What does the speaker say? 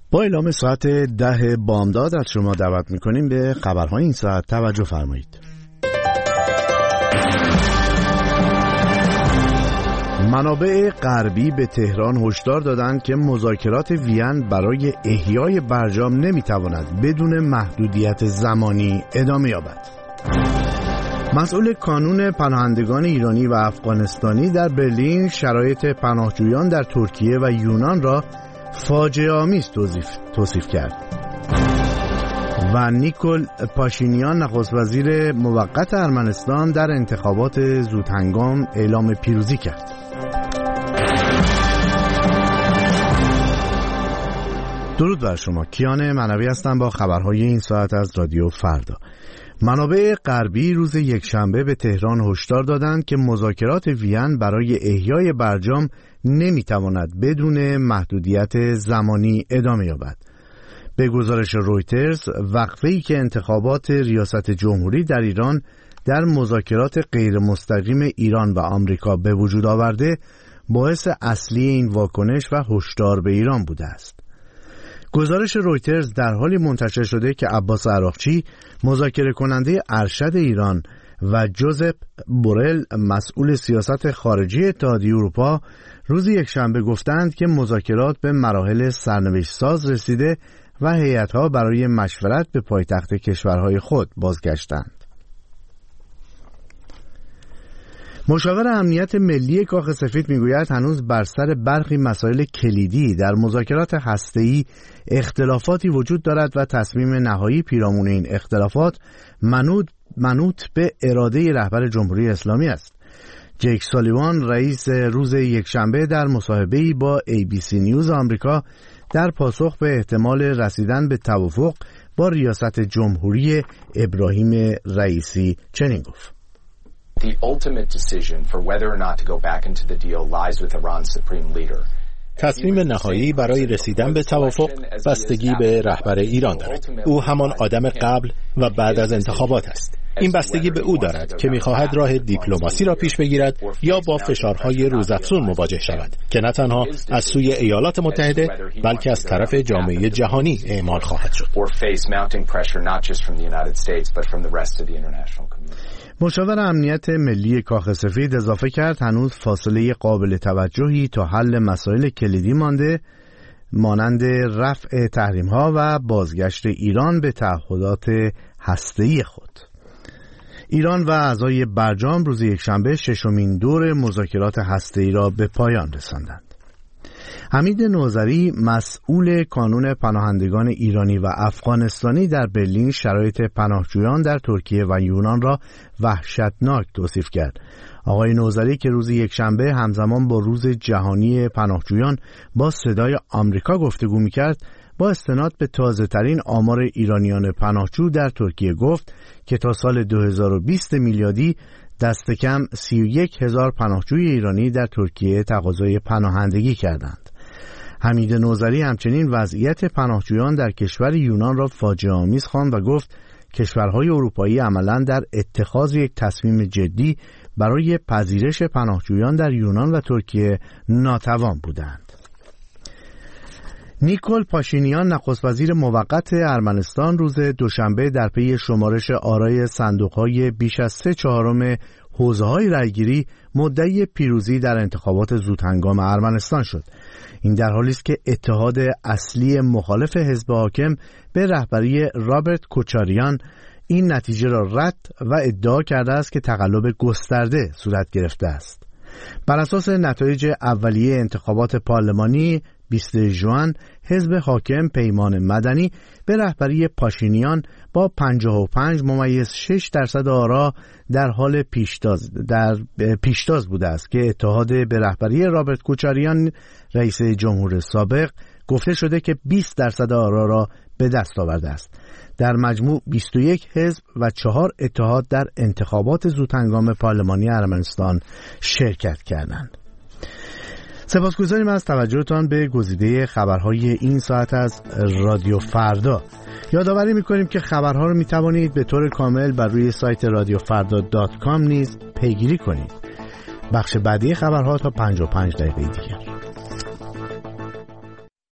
با اعلام ساعت 10 بامداد از شما دعوت میکنیم به خبرهای این ساعت توجه فرمایید. منابع غربی به تهران هشدار دادند که مذاکرات وین برای احیای برجام نمیتواند بدون محدودیت زمانی ادامه یابد. مسئول کانون پناهندگان ایرانی و افغانستانی در برلین شرایط پناهجویان در ترکیه و یونان را فاجعه آمیز توصیف کرد و نیکول پاشینیان نخست وزیر موقت ارمنستان در انتخابات زودهنگام اعلام پیروزی کرد. درود بر شما، کیان معنوی هستم با خبرهای این ساعت از رادیو فردا. منابع غربی روز یکشنبه به تهران هشدار دادند که مذاکرات وین برای احیای برجام نمیتواند بدون محدودیت زمانی ادامه یابد. به گزارش رویترز، وقفه‌ای که انتخابات ریاست جمهوری در ایران در مذاکرات غیر مستقیم ایران و آمریکا به وجود آورده، باعث اصلی این واکنش و هشدار به ایران بوده است. گزارش رویترز در حالی منتشر شده که عباس عراقچی، مذاکره کننده ارشد ایران، و جوزپ بورل، مسئول سیاست خارجی اتحادیه اروپا، روز یکشنبه گفتند که مذاکرات به مراحل سرنوشت ساز رسیده و هیئت‌ها برای مشورت به پایتخت کشورهای خود بازگشتند. مشاور امنیت ملی کاخ سفید میگوید هنوز بر سر برخی مسائل کلیدی در مذاکرات هسته‌ای اختلافاتی وجود دارد و تصمیم نهایی پیرامون این اختلافات منوط به اراده رهبر جمهوری اسلامی است. جیک سالیوان، رئیس، روز یکشنبه در مصاحبه‌ای با ABC نیوز آمریکا در پاسخ به احتمال رسیدن به توافق با ریاست جمهوری ابراهیم رئیسی چنین گفت: The ultimate decision for whether or not to go back into the deal lies with Iran's supreme leader. تصمیم نهایی برای رسیدن به توافق بستگی به رهبر ایران دارد. او همان آدم قبل و بعد از انتخابات است. این بستگی به او دارد که می‌خواهد راه دیپلماسی را پیش بگیرد یا با فشارهای روزافزون مواجه شود که نه تنها از سوی ایالات متحده بلکه از طرف جامعه جهانی اعمال خواهد شد. مشاور امنیت ملی کاخ سفید اضافه کرد هنوز فاصله قابل توجهی تا حل مسائل کلیدی مانده، مانند رفع تحریم‌ها و بازگشت ایران به تعهدات هسته‌ای خود. ایران و اعضای برجام روز یکشنبه ششمین دور مذاکرات هسته‌ای را به پایان رساندند. حمید نوذری، مسئول کانون پناهندگان ایرانی و افغانستانی در برلین شرایط پناهجویان در ترکیه و یونان را وحشتناک توصیف کرد. آقای نوذری که روز یکشنبه همزمان با روز جهانی پناهجویان با صدای آمریکا گفتگو می‌کرد، با استناد به تازه‌ترین آمار ایرانیان پناهجو در ترکیه گفت که تا سال 2020 میلادی دست کم 31,000 پناهجوی ایرانی در ترکیه تقاضای پناهندگی کردند. حمید نوذری همچنین وضعیت پناهجویان در کشور یونان را فاجعه آمیز خواند و گفت کشورهای اروپایی عملاً در اتخاذ یک تصمیم جدی برای پذیرش پناهجویان در یونان و ترکیه ناتوان بودند. نیکول پاشینیان، نخست وزیر موقت ارمنستان، روز دوشنبه در پی شمارش آرای صندوق‌های بیش از 3/4 حوزه‌های رأیگیری مدعی پیروزی در انتخابات زودهنگام ارمنستان شد. این در حالی است که اتحاد اصلی مخالف حزب حاکم به رهبری رابرت کوچاریان این نتیجه را رد و ادعا کرده است که تقلب گسترده صورت گرفته است. بر اساس نتایج اولیه انتخابات پارلمانی 20 ژوئن، حزب حاکم پیمان مدنی به رهبری پاشینیان با 55.6% آرا در حال پیشتاز بوده است که اتحاد به رهبری رابرت کوچاریان، رئیس جمهور سابق، گفته شده که 20% آرا را به دست آورده است. در مجموع 21 حزب و 4 اتحاد در انتخابات زودهنگام پارلمانی ارمنستان شرکت کردند. سپاسگزاریم از توجهتان به گزیده خبرهای این ساعت از رادیو فردا. یادآوری می‌کنیم که خبرها رو می‌توانید به طور کامل بر روی سایت radiofarda.com نیز پیگیری کنید. بخش بعدی خبرها تا 55 دقیقه دیگر.